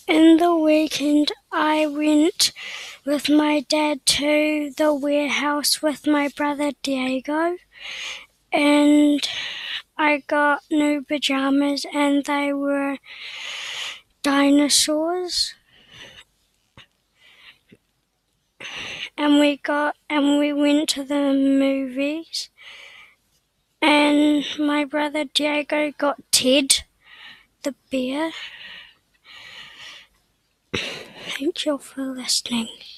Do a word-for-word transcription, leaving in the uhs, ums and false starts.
In the weekend, I went with my dad to the warehouse with my brother Diego, and I got new pajamas, and they were dinosaurs. And we got and we went to the movies, and my brother Diego got Ted the bear. Thank you for listening.